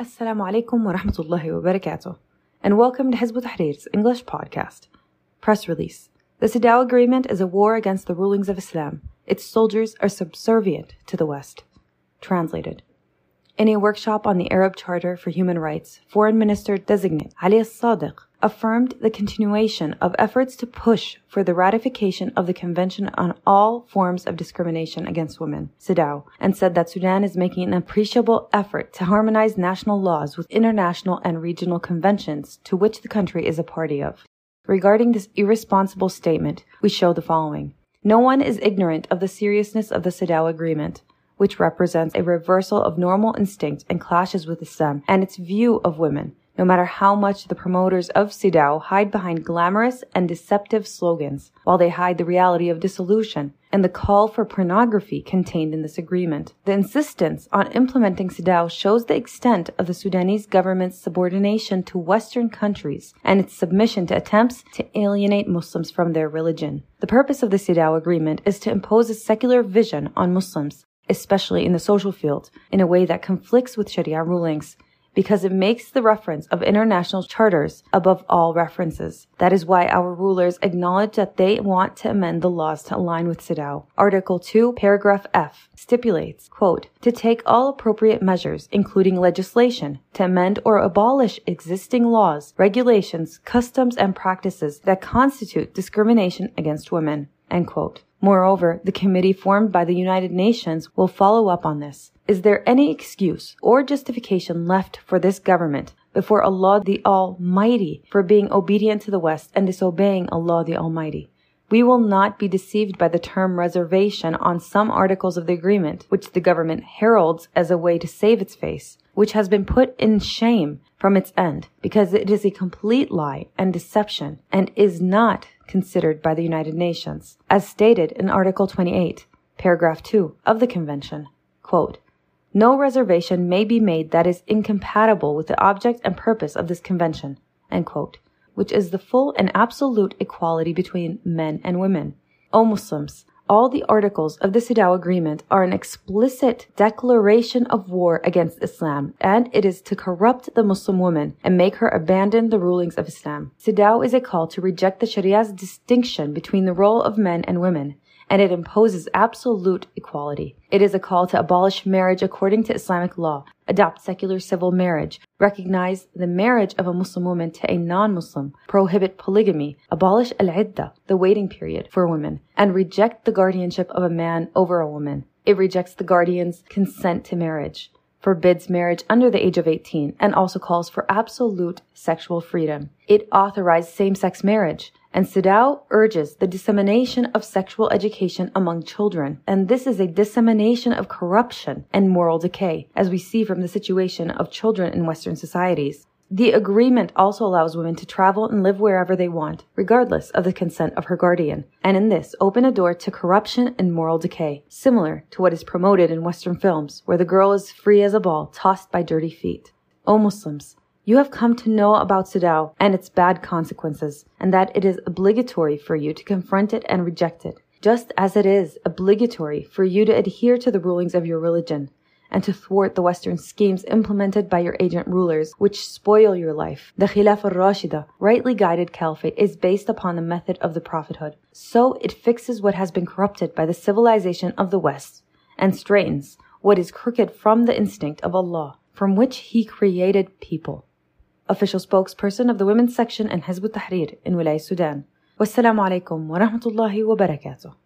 Assalamu alaikum wa rahmatullahi wa barakatuh, and welcome to Hizb ut-Tahrir's English podcast. Press release. The Cedaw Agreement is a war against the rulings of Islam. Its soldiers are subservient to the West. Translated. In a workshop on the Arab Charter for Human Rights, Foreign Minister Designate Ali As-Sadiq affirmed the continuation of efforts to push for the ratification of the Convention on All Forms of Discrimination Against Women, Cedaw, and said that Sudan is making an appreciable effort to harmonize national laws with international and regional conventions to which the country is a party of. Regarding this irresponsible statement, we show the following. No one is ignorant of the seriousness of the Cedaw Agreement, which represents a reversal of normal instinct and clashes with Islam and its view of women, no matter how much the promoters of Cedaw hide behind glamorous and deceptive slogans, while they hide the reality of dissolution and the call for pornography contained in this agreement. The insistence on implementing Cedaw shows the extent of the Sudanese government's subordination to Western countries and its submission to attempts to alienate Muslims from their religion. The purpose of the Cedaw Agreement is to impose a secular vision on Muslims, especially in the social field, in a way that conflicts with Sharia rulings, because it makes the reference of international charters above all references. That is why our rulers acknowledge that they want to amend the laws to align with Cedaw. Article 2, paragraph F, stipulates, quote, to take all appropriate measures, including legislation, to amend or abolish existing laws, regulations, customs, and practices that constitute discrimination against women, end quote. Moreover, the committee formed by the United Nations will follow up on this. Is there any excuse or justification left for this government before Allah the Almighty for being obedient to the West and disobeying Allah the Almighty? We will not be deceived by the term reservation on some articles of the agreement, which the government heralds as a way to save its face, which has been put in shame from its end, because it is a complete lie and deception and is not considered by the United Nations, as stated in Article 28, paragraph 2 of the Convention. Quote, no reservation may be made that is incompatible with the object and purpose of this Convention, end quote, which is the full and absolute equality between men and women. O Muslims, all the articles of the Cedaw Agreement are an explicit declaration of war against Islam, and it is to corrupt the Muslim woman and make her abandon the rulings of Islam. Cedaw is a call to reject the Sharia's distinction between the role of men and women, and it imposes absolute equality. It is a call to abolish marriage according to Islamic law, adopt secular civil marriage, recognize the marriage of a Muslim woman to a non-Muslim, prohibit polygamy, abolish al-idda, the waiting period for women, and reject the guardianship of a man over a woman. It rejects the guardian's consent to marriage, forbids marriage under the age of 18, and also calls for absolute sexual freedom. It authorized same-sex marriage, and Cedaw urges the dissemination of sexual education among children. And this is a dissemination of corruption and moral decay, as we see from the situation of children in Western societies. The agreement also allows women to travel and live wherever they want, regardless of the consent of her guardian, and in this open a door to corruption and moral decay, similar to what is promoted in Western films, where the girl is free as a ball tossed by dirty feet. O Muslims, you have come to know about Cedaw and its bad consequences, and that it is obligatory for you to confront it and reject it, just as it is obligatory for you to adhere to the rulings of your religion, and to thwart the Western schemes implemented by your agent rulers, which spoil your life. The Khilafah al-Rashida, rightly guided caliphate, is based upon the method of the prophethood. So it fixes what has been corrupted by the civilization of the West, and straightens what is crooked from the instinct of Allah, from which He created people. Official spokesperson of the Women's Section in Hizb ut-Tahrir in Wilayah Sudan. Wassalamu alaikum wa rahmatullahi wa barakatuh.